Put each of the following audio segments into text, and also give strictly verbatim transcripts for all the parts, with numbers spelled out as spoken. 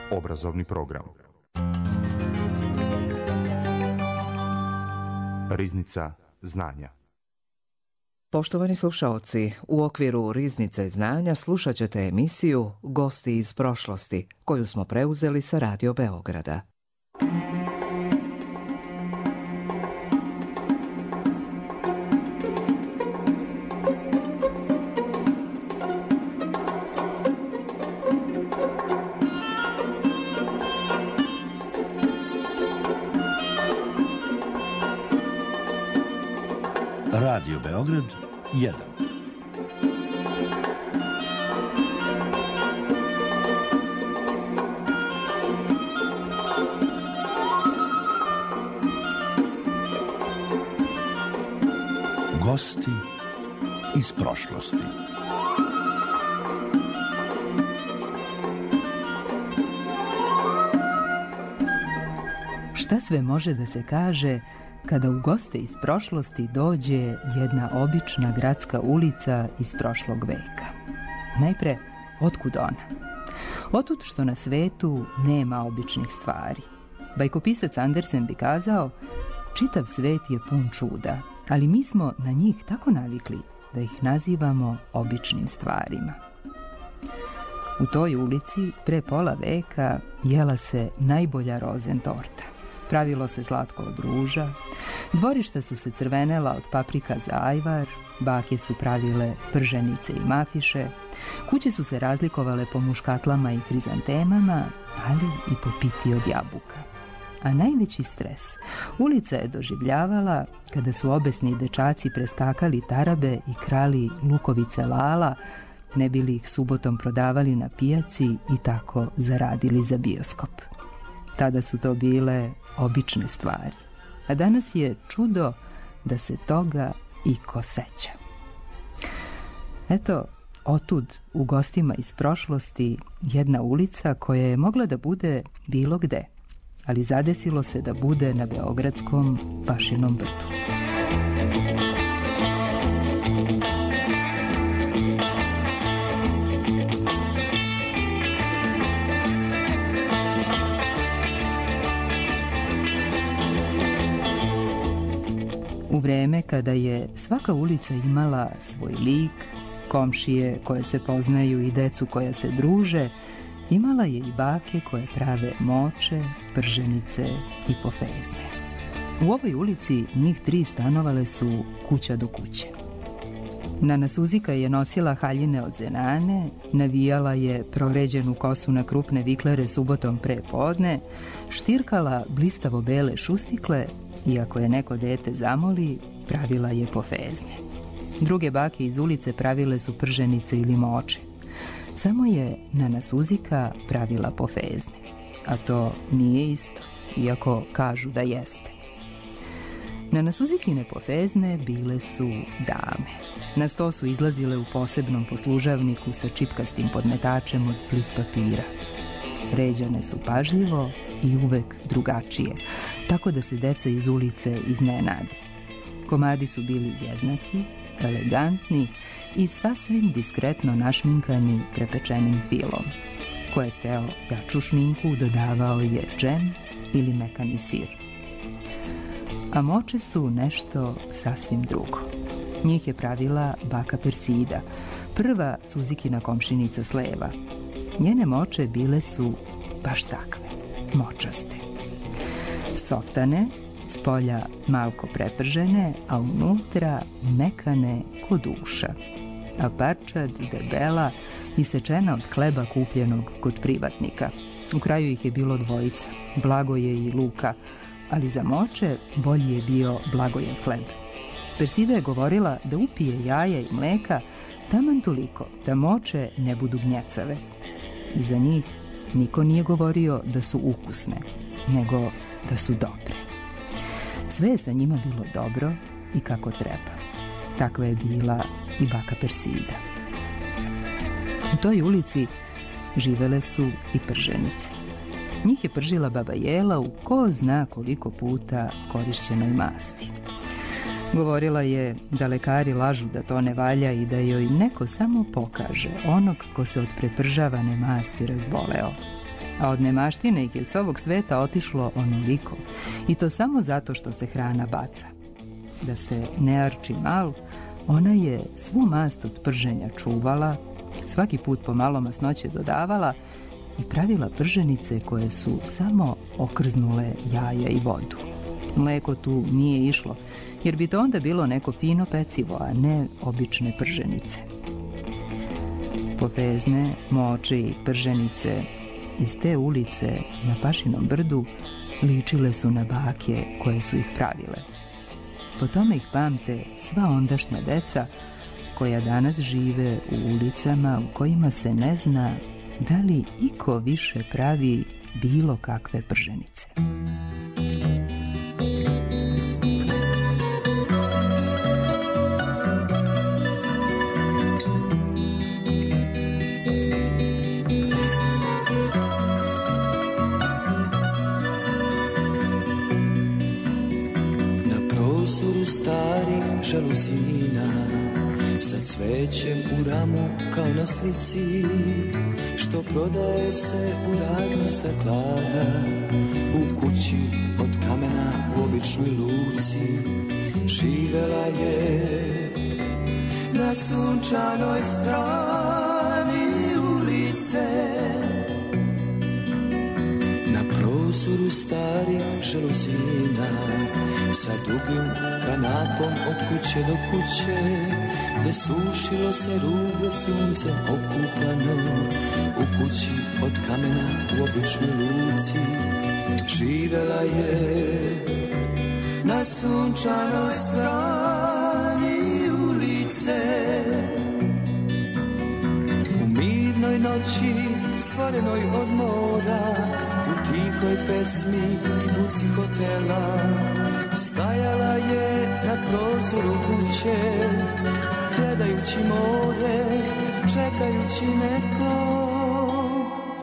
Obrazovni program. Riznica znanja. Poštovani slušaoci, u okviru Riznice znanja slušat ćete emisiju Gosti iz prošlosti, koju smo preuzeli sa Radio Beograda. Radio Beograd jedan. Gosti iz prošlosti. Šta sve može da se kaže kada u goste iz prošlosti dođe jedna obična gradska ulica iz prošlog veka? Najpre, otkud ona? Otud što na svetu nema običnih stvari. Bajkopisac Andersen bi kazao, čitav svet je pun čuda, ali mi smo na njih tako navikli da ih nazivamo običnim stvarima. U toj ulici pre pola veka jela se najbolja rozen torta. Pravilo se slatko od ruža, dvorišta su se crvenela od paprika za ajvar, bake su pravile prženice i mafiše, kuće su se razlikovale po muškatlama i hrizantemama, ali i po piti od jabuka. A najveći stres ulica je doživljavala kada su obesni dečaci preskakali tarabe i krali lukovice lala, ne bili ih subotom prodavali na pijaci i tako zaradili za bioskop. Tada su to bile obične stvari. A danas je čudo da se toga iko seća. Eto, otud u gostima iz prošlosti jedna ulica koja je mogla da bude bilo gde, ali zadesilo se da bude na beogradskom Pašinom brdu. U vreme kada je svaka ulica imala svoj lik, komšije koje se poznaju i decu koja se druže, imala je i bake koje prave moče, prženice i pofezne. U ovoj ulici njih tri stanovale su kuća do kuće. Nana Suzika je nosila haljine od zenane, navijala je provređenu kosu na krupne viklere subotom pre podne, štirkala blistavo bele šustikle i ako je neko dete zamoli, pravila je pofezne. Druge bake iz ulice pravile su prženice ili moče. Samo je Nana Suzika pravila pofezne, a to nije isto, iako kažu da jeste. Nana Suzikine pofezne bile su dame. Na sto su izlazile u posebnom poslužavniku sa čipkastim podmetačem od flis papira. Ređane su pažljivo i uvek drugačije, tako da se deca iz ulice iznenade. Komadi su bili jednaki, elegantni i sasvim diskretno našminkani prepečenim filom. Ko je hteo jaču šminku, dodavao je džem ili mekani sir. A moče su nešto sasvim drugo. Njih je pravila baka Persida, prva Suzikina komšinica s leva. Njene moče bile su baš takve, močaste. Softane, s polja malko prepržene, a unutra mekane ko duša. A parčad, debela, isečena od hleba kupljenog kod privatnika. U kraju ih je bilo dvojica, Blagoje i Luka, ali za moče bolji je bio Blagojev hleb. Persida je govorila da upije jaja i mleka taman toliko da moče ne budu gnjecave. I za njih niko nije govorio da su ukusne, nego da su dobre. Sve je sa njima bilo dobro i kako treba. Takva je bila i baka Persida. U toj ulici živele su i prženice. Njih je pržila baba Jela u ko zna koliko puta korišćenoj masti. Govorila je da lekari lažu da to ne valja i da joj neko samo pokaže onog ko se od prepržavane masti razboleo. a od nemaštine ih je s ovog sveta otišlo onoliko, i to samo zato što se hrana baca. Da se ne arči mal, ona je svu mast od prženja čuvala, svaki put pomalo masnoće dodavala i pravila prženice koje su samo okrznule jaja i vodu. Mleko tu nije išlo, jer bi to onda bilo neko fino pecivo, a ne obične prženice. Pofezne, moče i prženice iz te ulice na Pašinom brdu ličile su na bake koje su ih pravile. Po tome ih pamte sva ondašnja deca koja danas žive u ulicama u kojima se ne zna da li iko više pravi bilo kakve prženice. Starih žaluzina sa cvećem u ramu kao na slici, što prodaje se u radnji staklana, u kući od kamena u običnoj luci. Živela je na sunčanoj strani ulice, na prozoru starih žaluzina, sa dugim kanapom od kuće do kuće, gde sušilo se ruble suncem okupano, u kući od kamena u običnoj luci. Živela je na sunčanoj strani ulice, u mirnoj noći stvorenoj od mora, u tihoj pesmi i buci hotela. Stajala je na prozoru kuće, gledajući more, čekajući nekog.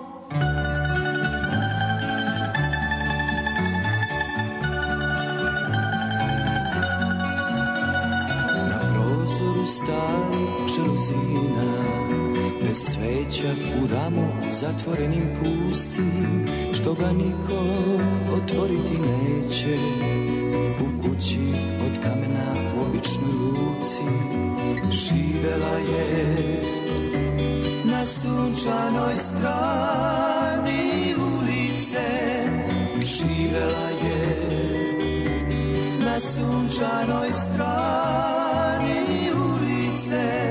Na prozoru starih žaluzina, bez sveća u ramu zatvorenim pustim, što ga niko otvoriti neće, u kući od kamena u običnoj luci. Živela je na sunčanoj strani ulice, živela je na sunčanoj strani ulice.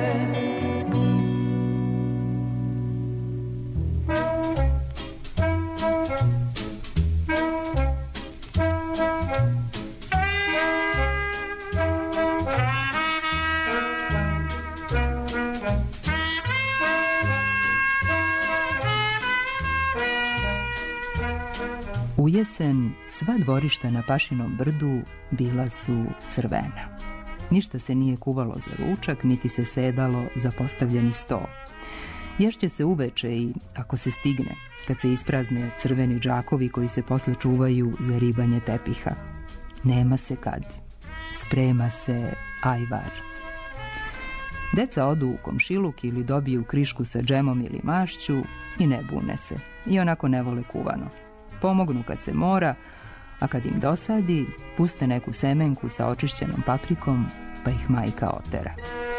U jesen sva dvorišta na Pašinom brdu bila su crvena. Ništa se nije kuvalo za ručak, niti se sedalo za postavljeni sto. Ješće se uveče i, ako se stigne, kad se isprazne crveni džakovi koji se posle čuvaju za ribanje tepiha. Nema se kad. Sprema se ajvar. Deca odu u komšiluk ili dobiju krišku sa džemom ili mašću i ne bune se. I onako ne vole kuvano. Pomognu kad se mora, a kad im dosadi, puste neku semenku sa očišćenom paprikom, pa ih majka otera.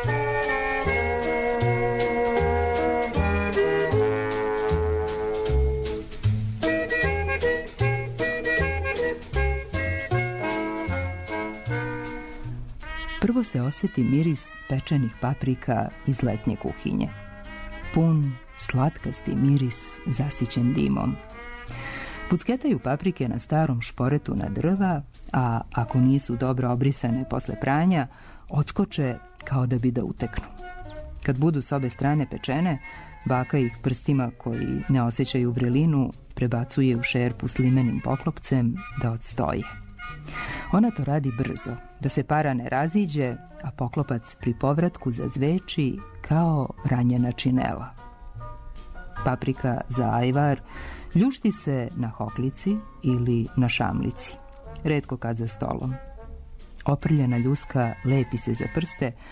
Prvo se osjeti miris pečenih paprika iz letnje kuhinje. Pun, slatkasti miris zasićen dimom. Pucketaju paprike na starom šporetu na drva, a ako nisu dobro obrisane posle pranja, odskoče kao da bi da uteknu. Kad budu s obe strane pečene, baka ih prstima koji ne osjećaju vrelinu prebacuje u šerpu s limenim poklopcem da odstoje. Ona to radi brzo, da se para ne raziđe, a poklopac pri povratku zazveči kao ranjena činela. Paprika za ajvar ljušti se na hoklici ili na šamlici, retko kad za stolom. Oprljena ljuska lepi se za prste,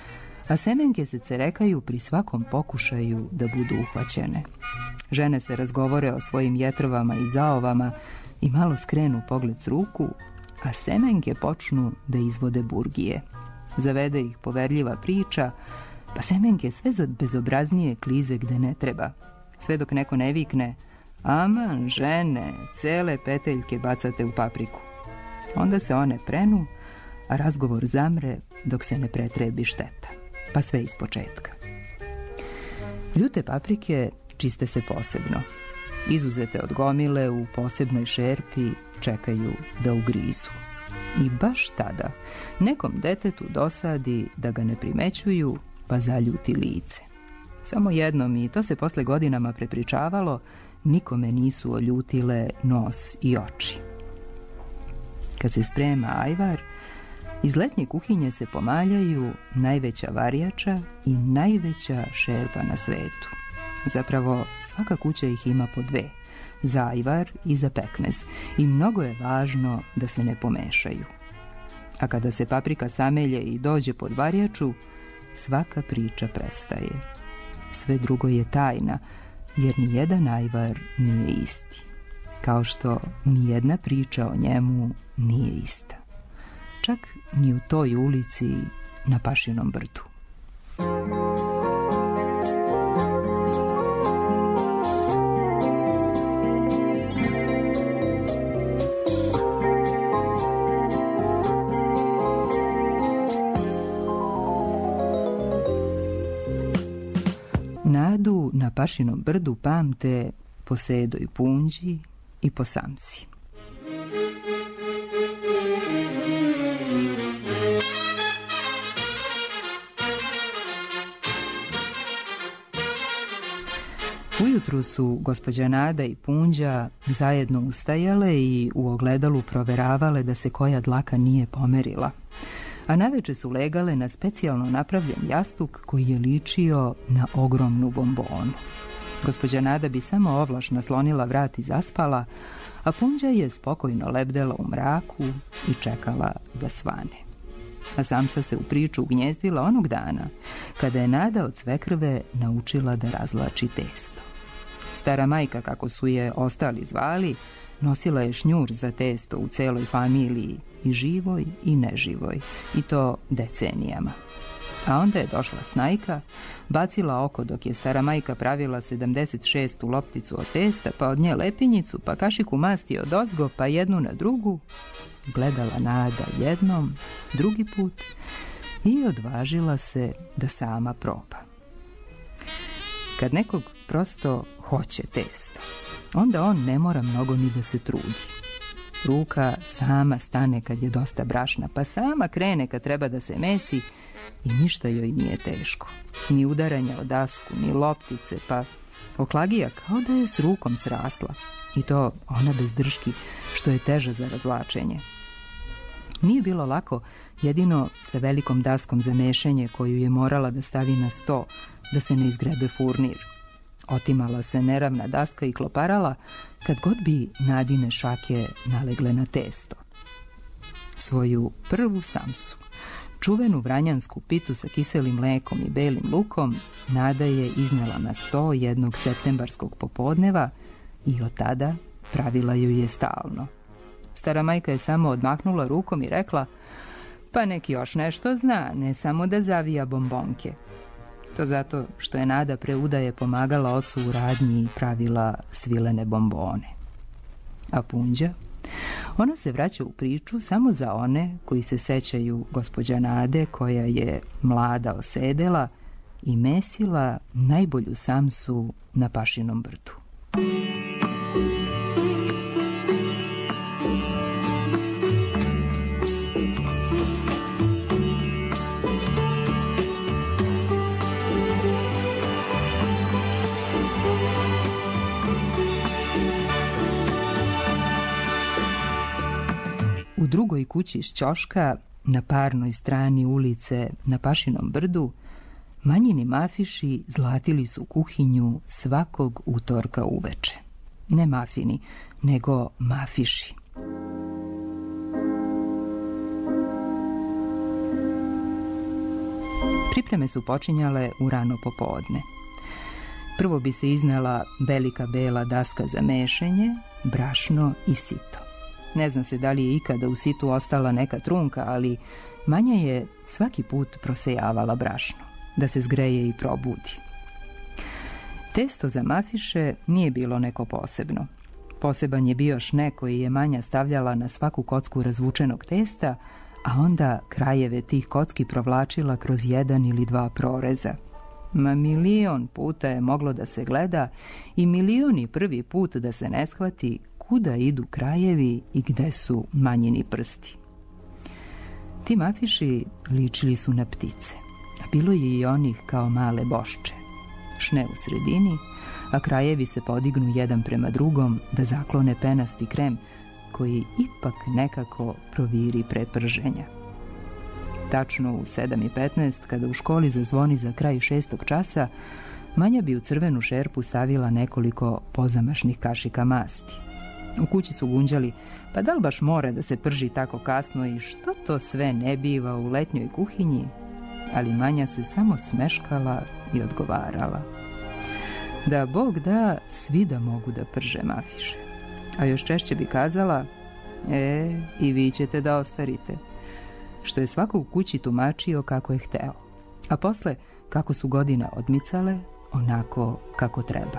a semenke se cerekaju pri svakom pokušaju da budu uhvaćene. Žene se razgovore o svojim jetrovama i zaovama i malo skrenu pogled s ruku, a semenke počnu da izvode burgije. Zavede ih poverljiva priča, pa semenke sve bezobraznije klize gde ne treba, sve dok neko ne vikne: aman, žene, cele peteljke bacate u papriku. Onda se one prenu, a razgovor zamre dok se ne pretrebi šteta, pa sve iz početka. Ljute paprike čiste se posebno. Izuzete od gomile u posebnoj šerpi čekaju da ugrizu. I baš tada nekom detetu dosadi da ga ne primećuju, pa zaljuti lice. Samo jednom, i to se posle godinama prepričavalo, nikome nisu oljutile nos i oči. Kad se sprema ajvar, iz letnje kuhinje se pomaljaju najveća varjača i najveća šerpa na svetu. Zapravo, svaka kuća ih ima po dve, za ajvar i za pekmez, i mnogo je važno da se ne pomešaju. A kada se paprika samelje i dođe pod varjaču, svaka priča prestaje. Sve drugo je tajna, jer ni jedan ajvar nije isti. Kao što ni jedna priča o njemu nije ista. Čak ni u toj ulici na Pašinom brdu. Nadu na Pašinom brdu pamte po Sedoj Punđi i po Samsi. Ujutru su gospođa Nada i Punđa zajedno ustajale i u ogledalu proveravale da se koja dlaka nije pomerila, a naveče su legale na specijalno napravljen jastuk koji je ličio na ogromnu bombonu. Gospođa Nada bi samo ovlaš naslonila vrat i zaspala, a Punđa je spokojno lebdela u mraku i čekala da svane. A Samsa se u priču ugnjezdila onog dana kada je Nada od svekrve naučila da razvlači testo. Stara majka, kako su je ostali zvali, nosila je šnjur za testo u celoj familiji, i živoj i neživoj, i to decenijama. A onda je došla snajka, bacila oko dok je stara majka pravila sedamdeset šestu lopticu od testa, pa od nje lepinjicu, pa kašiku masti od ozgo, pa jednu na drugu. Gledala Nada jednom, drugi put i odvažila se da sama proba. Kad nekog prosto hoće testo, onda on ne mora mnogo ni da se trudi. Ruka sama stane kad je dosta brašna, pa sama krene kad treba da se mesi i ništa joj nije teško. Ni udaranja o dasku, ni loptice, pa oklagija kao da je s rukom srasla. I to ona bez drški, što je teže za razvlačenje. Nije bilo lako jedino sa velikom daskom za mešanje koju je morala da stavi na sto, da se ne izgrebe furnir. Otimala se neravna daska i kloparala kad god bi Nadine šake nalegle na testo. Svoju prvu Samsu, čuvenu vranjansku pitu sa kiselim mlekom i belim lukom, Nada je iznela na sto jednog septembarskog popodneva i od tada pravila ju je stalno. Stara majka je samo odmahnula rukom i rekla: pa neki još nešto zna, ne samo da zavija bombonke. To zato što je Nada pre udaje pomagala ocu u radnji i pravila svilene bombone. A Punđa? Ona se vraća u priču samo za one koji se sećaju gospođa Nade, koja je mlada osedela i mesila najbolju Samsu na Pašinom brdu. U drugoj kući iz ćoška, na parnoj strani ulice na Pašinom brdu, manjini mafiši zlatili su kuhinju svakog utorka uveče. Ne mafini, nego mafiši. Pripreme su počinjale u rano popodne. Prvo bi se iznela velika bela daska za mešenje, brašno i sito. Ne zna se da li je ikada u situ ostala neka trunka, ali Manja je svaki put prosejavala brašno, da se zgreje i probudi. Testo za mafiše nije bilo neko posebno. Poseban je bio šnee koji je Manja stavljala na svaku kocku razvučenog testa, a onda krajeve tih kocki provlačila kroz jedan ili dva proreza. Ma milion puta je moglo da se gleda i milion i prvi put da se ne shvati kuda idu krajevi i gde su Manjini prsti. Ti mafiši ličili su na ptice, a bilo je i onih kao male bošče. Šnee u sredini, a krajevi se podignu jedan prema drugom da zaklone penasti krem koji ipak nekako proviri pre prženja. Tačno u sedam i petnaest, kada u školi zazvoni za kraj šestog časa, Manja bi u crvenu šerpu stavila nekoliko pozamašnih kašika masti. U kući su gunđali, pa da li baš mora da se prži tako kasno i što to sve ne biva u letnjoj kuhinji? Ali Manja se samo smeškala i odgovarala: da Bog da, svi da mogu da prže mafiše. A još češće bi kazala: e, i vi ćete da ostarite. Što je svako u kući tumačio kako je hteo. A posle, kako su godina odmicale, onako kako treba.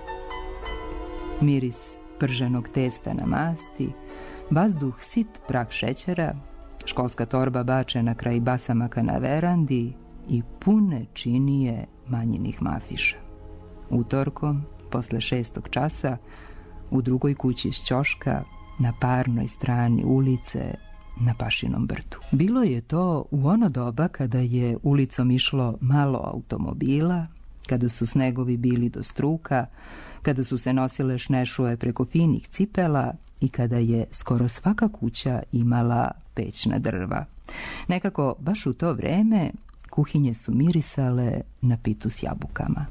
Miris prženog testa na masti, vazduh sit prah šećera, školska torba bačena kraj basamaka na verandi i pune činije Manjinih mafiša. Utorkom, posle šestog časa, u drugoj kući s ćoška, na parnoj strani ulice, na Pašinom brdu. Bilo je to u ono doba kada je ulicom išlo malo automobila, kada su snegovi bili do struka, kada su se nosile šnešuje preko finih cipela i kada je skoro svaka kuća imala pećna drva. Nekako, baš u to vreme, kuhinje su mirisale na pitu s jabukama.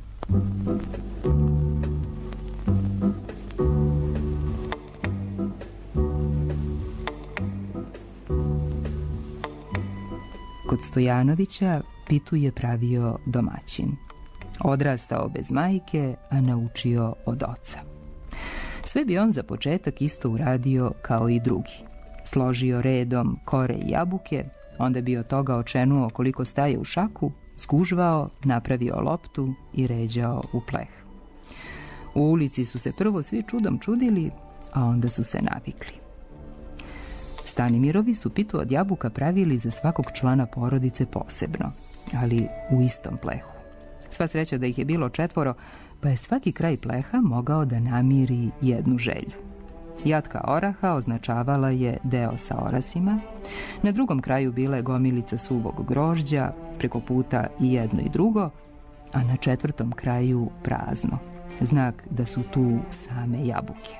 Kod Stojanovića pitu je pravio domaćin. Odrastao bez majke, a naučio od oca. Sve bi on za početak isto uradio kao i drugi. Složio redom kore i jabuke, onda bi od toga očenuo koliko staje u šaku, skužvao, napravio loptu i ređao u pleh. U ulici su se prvo svi čudom čudili, a onda su se navikli. Stanimirovi su pitu od jabuka pravili za svakog člana porodice posebno, ali u istom plehu. Sva sreća da ih je bilo četvoro, pa je svaki kraj pleha mogao da namiri jednu želju. Jatka oraha označavala je deo sa orasima, na drugom kraju bila je gomilica suvog grožđa, preko puta i jedno i drugo, a na četvrtom kraju prazno, znak da su tu same jabuke.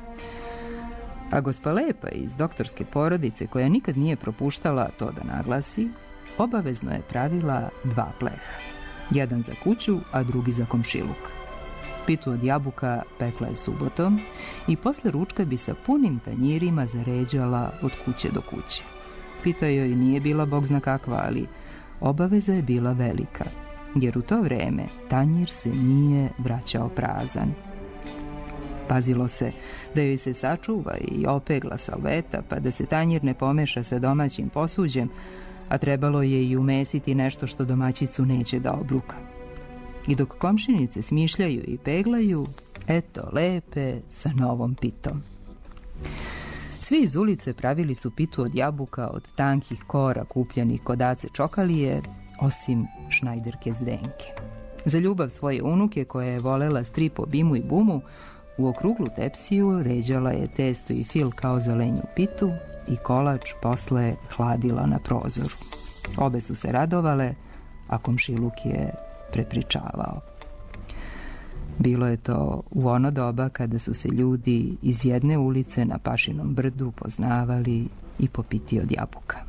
A gospa Lepa iz doktorske porodice, koja nikad nije propuštala to da naglasi, obavezno je pravila dva pleha. Jedan za kuću, a drugi za komšiluk. Pitu od jabuka pekla je subotom i posle ručka bi sa punim tanjirima zaređala od kuće do kuće. Pita joj nije bila bog zna kakva, ali obaveza je bila velika, jer u to vreme tanjir se nije vraćao prazan. Pazilo se da joj se sačuva i opegla salveta, pa da se tanjir ne pomeša sa domaćim posuđem, a trebalo je i umesiti nešto što domaćicu neće da obruka. I dok komšinice smišljaju i peglaju, eto Lepe sa novom pitom. Svi iz ulice pravili su pitu od jabuka od tankih kora kupljenih kod Ace Čokalije, osim šnajderke Zdenke. Za ljubav svoje unuke, koja je volela strip po Bimu i Bumu, u okruglu tepsiju ređala je testo i fil kao za lenju pitu i kolač posle hladila na prozoru. Obe su se radovale, a komšiluk je prepričavao. Bilo je to u ono doba kada su se ljudi iz jedne ulice na Pašinom brdu poznavali i po piti od jabuka.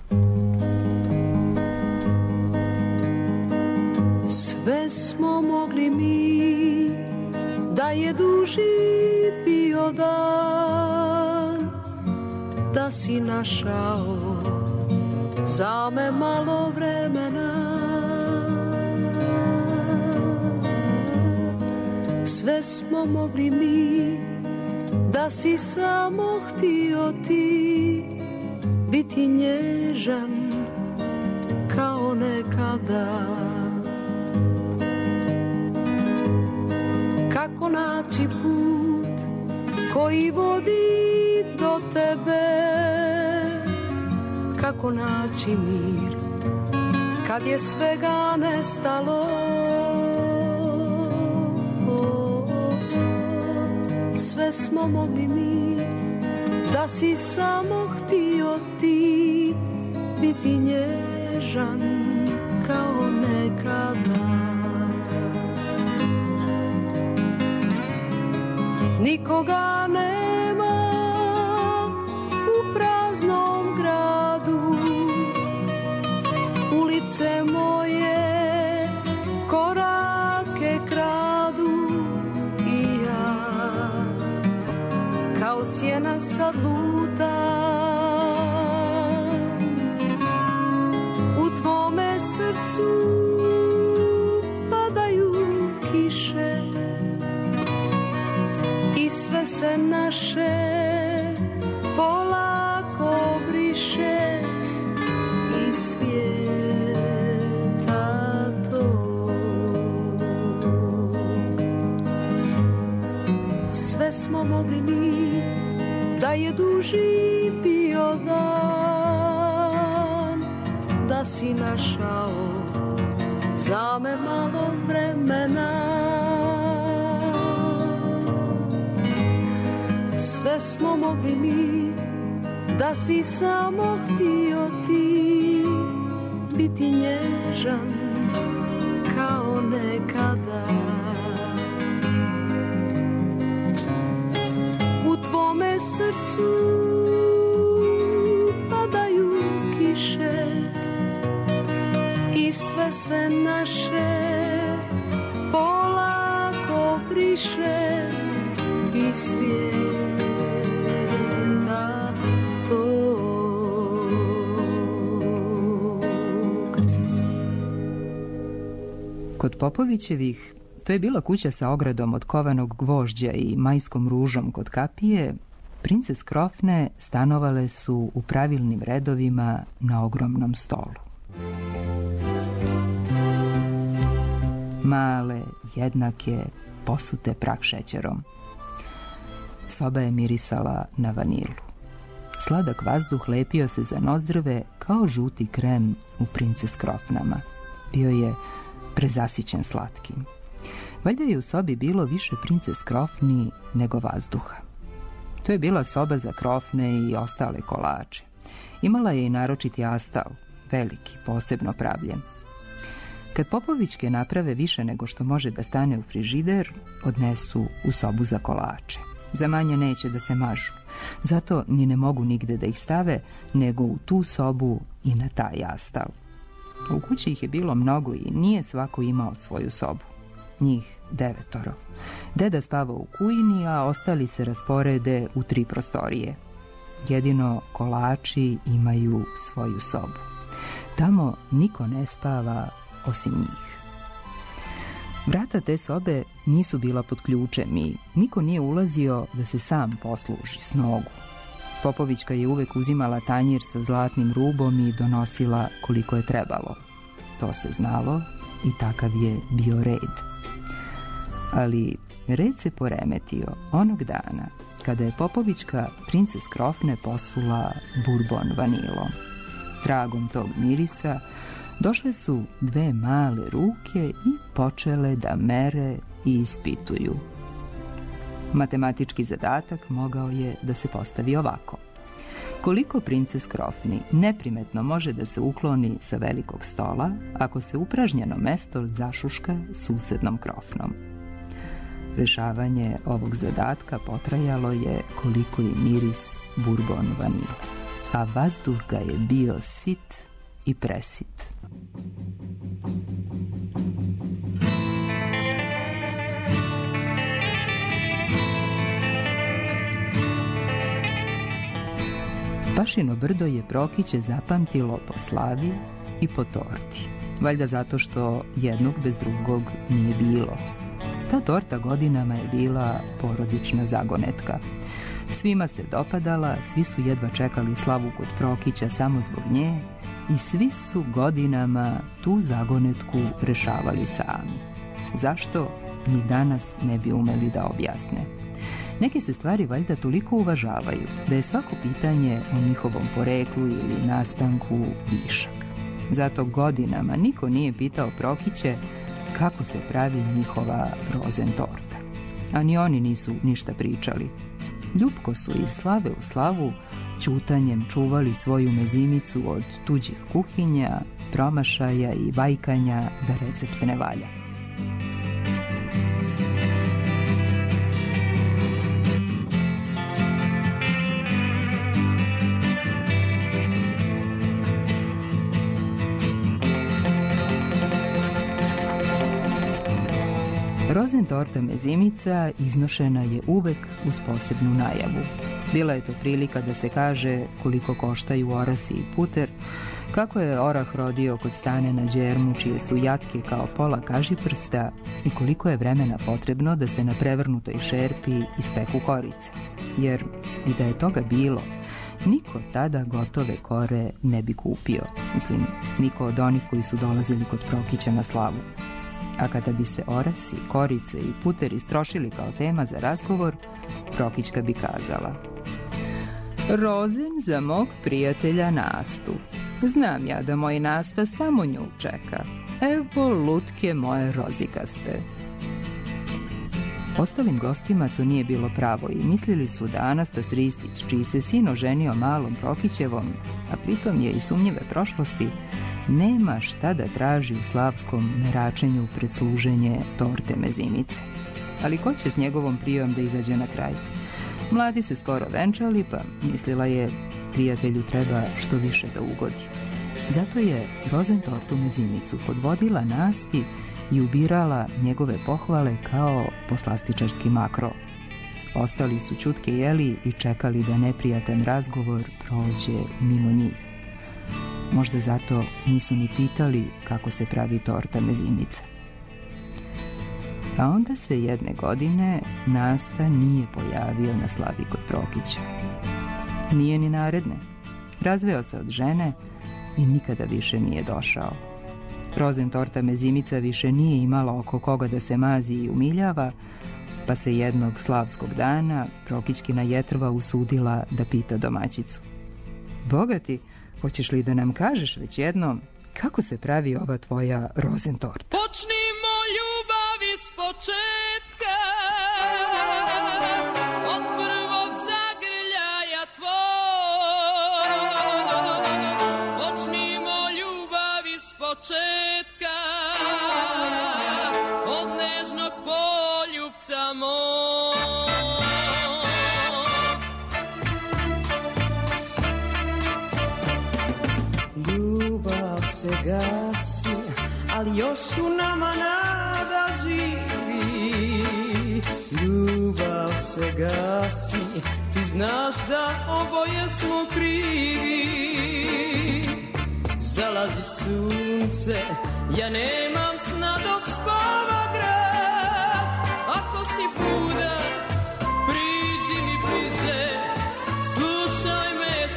Sve smo mogli mi, da je duži bio dan, da si našao za me malo vremena. sve smo mogli mi, da si samo htio ti biti nježan kao nekada. Kako naći put koji vodi do tebe, kako naći mir kad je svega nestalo. Sve smo mogli mi, da si samo htio ti biti nježan kao nekada. Nikoga nema u praznom gradu, ulice moje korake kradu i ja kao sjena sad lutam. U tvome srcu padaju kiše i sve se naše polako briše iz svijeta tog. Sve smo mogli mi, da je duži bio dan, da si našao za me malo vremena. Sve smo mogli mi, da si samo htio ti biti nježan kao nekada. U tvome srcu padaju kiše i sve se naše polako briše iz svijeta tog. Kod Popovićevih to je bila kuća sa ogradom od kovanog gvožđa i majskom ružom kod kapije. Prince Skrofne stanovale su u pravilnim redovima na ogromnom stolu. Male, jednake, posute prak šećerom. Soba je mirisala na vanilu. Sladak vazduh lepio se za nozdrve kao žuti krem u Prince Skrofnama. Bio je prezasićen slatkim. Valjda je u sobi bilo više Prince Skrofni nego vazduha. To je bila soba za krofne i ostale kolače. Imala je i naročiti astal, veliki, posebno pravljen. Kad Popovićke naprave više nego što može da stane u frižider, odnesu u sobu za kolače. Za manje neće da se mažu, zato ni ne mogu nigde da ih stave, nego u tu sobu i na taj astal. U kući ih je bilo mnogo i nije svako imao svoju sobu. Njih devetoro. Deda spava u kujini, a ostali se rasporede u tri prostorije. Jedino kolači imaju svoju sobu. Tamo niko ne spava osim njih. Vrata te sobe nisu bila pod ključem i niko nije ulazio da se sam posluži s nogu. Popovićka je uvek uzimala tanjir sa zlatnim rubom i donosila koliko je trebalo. To se znalo i takav je bio red. Ali red se poremetio onog dana kada je Popovićka Prince Skrofne posula burbon vanilom. Tragom tog mirisa došle su dve male ruke i počele da mere i ispituju. Matematički zadatak mogao je da se postavi ovako. Koliko Prince Skrofni neprimetno može da se ukloni sa velikog stola ako se upražnjeno mesto zašuška susednom krofnom? Rešavanje ovog zadatka potrajalo je koliko je miris burbon vanila, a vazduh ga je bio sit i presit. Pašino brdo je Prokiće zapamtilo po slavi i po torti. Valjda zato što jednog bez drugog nije bilo. Ta torta godinama je bila porodična zagonetka. Svima se dopadala, svi su jedva čekali slavu kod Prokića samo zbog nje i svi su godinama tu zagonetku rešavali sami. Zašto? Ni danas ne bi umeli da objasne. Neke se stvari valjda toliko uvažavaju da je svako pitanje o njihovom poreklu ili nastanku višak. Zato godinama niko nije pitao Prokiće kako se pravi njihova rozentorta. A ni oni nisu ništa pričali. Ljupko su iz slave u slavu ćutanjem čuvali svoju mezimicu od tuđih kuhinja, promašaja i vajkanja da recept ne valja. Rozentorta mezimica iznošena je uvek uz posebnu najavu. Bila je to prilika da se kaže koliko koštaju orasi i puter, kako je orah rodio kod Stane na Đermu, čije su jatke kao pola kažiprsta, i koliko je vremena potrebno da se na prevrnutoj šerpi ispeku korice. Jer i da je toga bilo, niko tada gotove kore ne bi kupio. Mislim, niko od onih koji su dolazili kod Prokića na slavu. A kada bi se orasi, korice i puter istrošili kao tema za razgovor, Prokićka bi kazala: rozen za mog prijatelja Nastu. Znam ja da moj Nasta samo nju čeka. Evo lutke moje rozikaste. Ostalim gostima to nije bilo pravo i mislili su da Anastas Ristić, čiji se sin oženio malom Prokićevom, a pritom je i sumnjive prošlosti, nema šta da traži u slavskom meračenju pred služenje torte mezimice. Ali ko će s njegovom prijom da izađe na kraj? Mladi se skoro venčali, pa mislila je prijatelju treba što više da ugodi. Zato je rozentortu mezimicu podvodila Nasti i ubirala njegove pohvale kao poslastičarski makro. Ostali su ćutke jeli i čekali da neprijatan razgovor prođe mimo njih. Možda zato nisu ni pitali kako se pravi torta mezimica. A onda se jedne godine Nasta nije pojavio na slavi kod Prokića. Nije ni naredne. Razveo se od žene i nikada više nije došao. Rozentorta mezimica više nije imala oko koga da se mazi i umiljava, pa se jednog slavskog dana Prokićkina jetrva usudila da pita domaćicu: Bogati, hoćeš li da nam kažeš već jednom kako se pravi ova tvoja rozentorta? Počnimo ljubav iz početka, od prvog zagrljaja tvoj. Počnimo ljubav iz početka, od nežnog poljubca moj. Ljubav se gasi, ali još u nama nada živi. Ljubav se gasi, ti znaš da oboje smo krivi. Zalazi sunce, ja nemam sna dok spava grad. Ako si budan, priđi mi bliže, slušaj me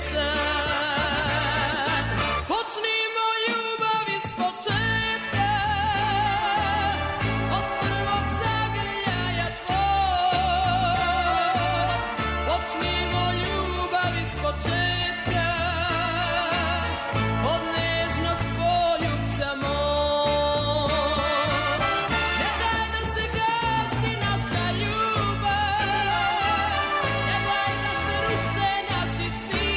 sad. Počnimo ljubav iz početka, od prvog zagrljaja tvoj. Počnimo ljubav iz početka, od nežnog poljubca moj. Ne daj da se gasi naša ljubav, ne daj da se ruše naši sni.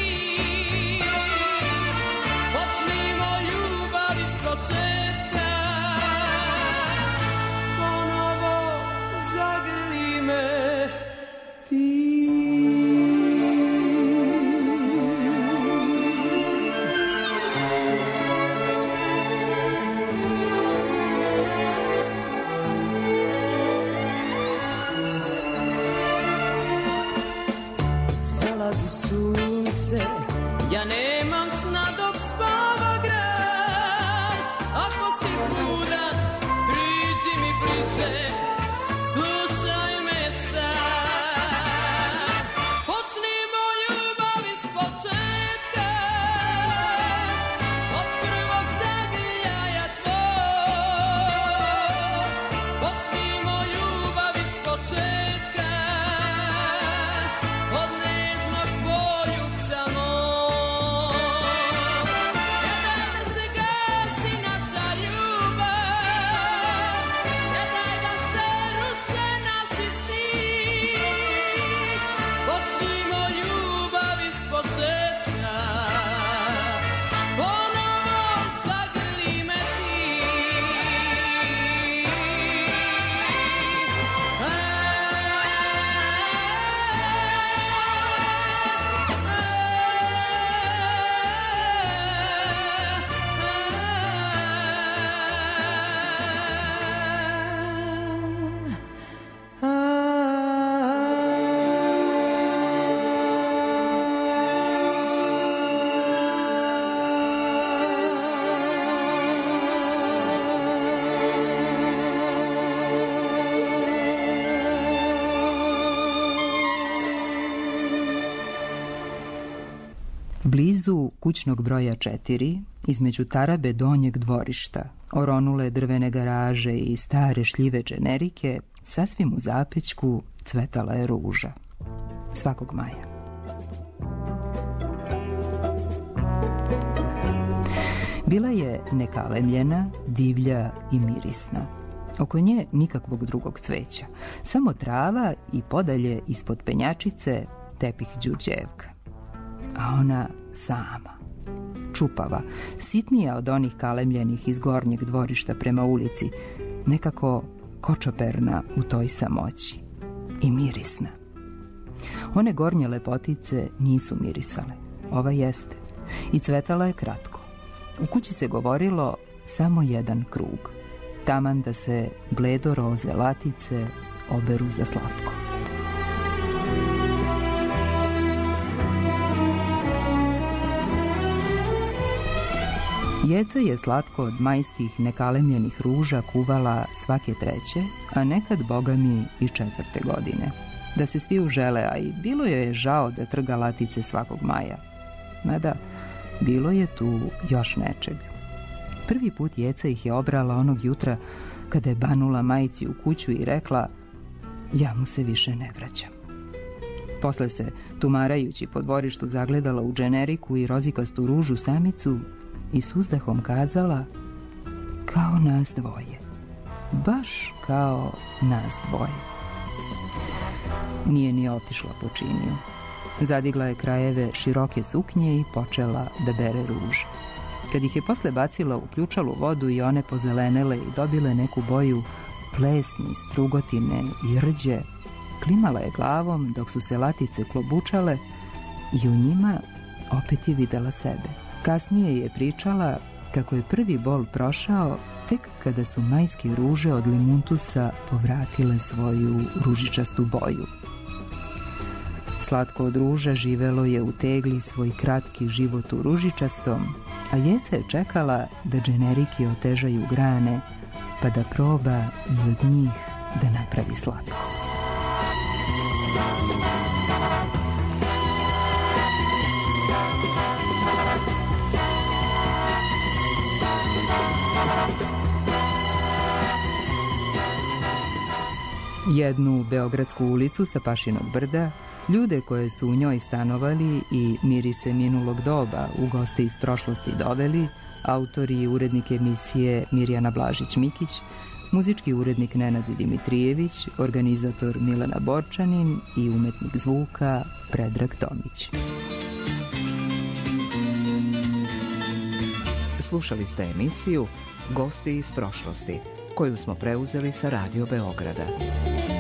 Počnimo ljubav iz početka, ponovo zagrli me ti. Zalazi sunce, ja nemam sna dok spava grad. Ako si budan, priđi mi bliže, Blizu kućnog broja četiri, između tarabe donjeg dvorišta, oronule drvene garaže i stare šljive dženerike, sasvim u zapećku cvetala je ruža. Svakog maja. Bila je nekalemljena, divlja i mirisna. Oko nje nikakvog drugog cveća, samo trava i podalje ispod penjačice tepih đurđevka. A ona sama, čupava, sitnija od onih kalemljenih iz gornjeg dvorišta prema ulici, nekako kočoperna u toj samoći i mirisna. One gornje lepotice nisu mirisale, ova jeste, i cvetala je kratko. U kući se govorilo samo jedan krug, taman da se bledo roze latice oberu za slatko. Jeca je slatko od majskih nekalemljenih ruža kuvala svake treće, a nekad, boga mi, i četvrte godine. Da se svi užele, a i bilo joj je žao da trga latice svakog maja. Mada, bilo je tu još nečeg. Prvi put Jeca ih je obrala onog jutra kada je banula majci u kuću i rekla: ja mu se više ne vraćam. Posle se, tumarajući po dvorištu, zagledala u dženeriku i rozikastu ružu samicu i s uzdahom kazala: kao nas dvoje, baš kao nas dvoje. Nije ni otišla po činiju. Zadigla je krajeve široke suknje i počela da bere ruže. Kad ih je posle bacila u ključalu vodu i one pozelenele i dobile neku boju plesni, strugotine i rđe, klimala je glavom dok su se latice klobučale i u njima opet je videla sebe. Kasnije je pričala kako je prvi bol prošao tek kada su majske ruže od limuntusa povratile svoju ružičastu boju. Slatko od ruža živelo je u tegli svoj kratki život u ružičastom, a Jeca je čekala da dženeriki otežaju grane, pa da proba i od njih da napravi slatko. Jednu beogradsku ulicu sa Pašinog brda, ljude koje su u njoj stanovali i mirise minulog doba u goste iz prošlosti doveli, autori i urednik emisije Mirjana Blažić-Mikić, muzički urednik Nenad Dimitrijević, organizator Milena Borčanin i umetnik zvuka Predrag Tomić. Slušali ste emisiju Gosti iz prošlosti, koju smo preuzeli sa Radio Beograda.